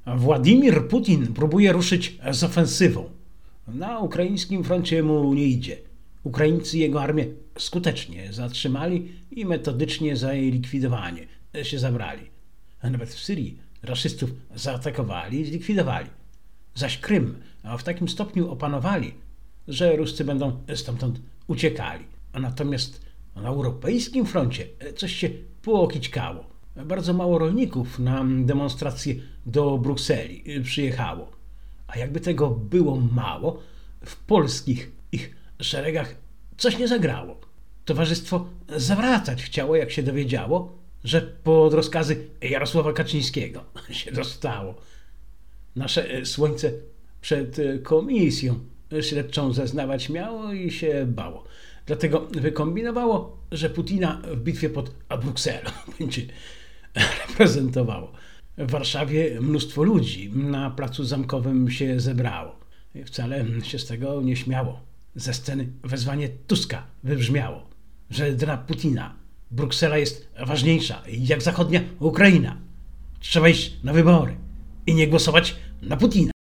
Władimir Putin próbuje ruszyć z ofensywą. Na ukraińskim froncie mu nie idzie. Ukraińcy jego armię skutecznie zatrzymali i metodycznie za jej likwidowanie się zabrali. A nawet w Syrii raszystów zaatakowali i zlikwidowali. Zaś Krym w takim stopniu opanowali, że Ruscy będą stamtąd uciekali. A natomiast na europejskim froncie coś się pokićkało. Bardzo mało rolników na demonstracje do Brukseli przyjechało. A jakby tego było mało, w polskich ich szeregach coś nie zagrało. Towarzystwo zawracać chciało, jak się dowiedziało, że pod rozkazy Jarosława Kaczyńskiego się dostało. Nasze słońce przed komisją śledczą zeznawać miało i się bało. Dlatego wykombinowało, że Putina w bitwie pod Brukselą będzie reprezentowało. W Warszawie mnóstwo ludzi na placu Zamkowym się zebrało. Wcale się z tego nie śmiało. Ze sceny wezwanie Tuska wybrzmiało, że dla Putina Bruksela jest ważniejsza jak zachodnia Ukraina. Trzeba iść na wybory i nie głosować na Putina.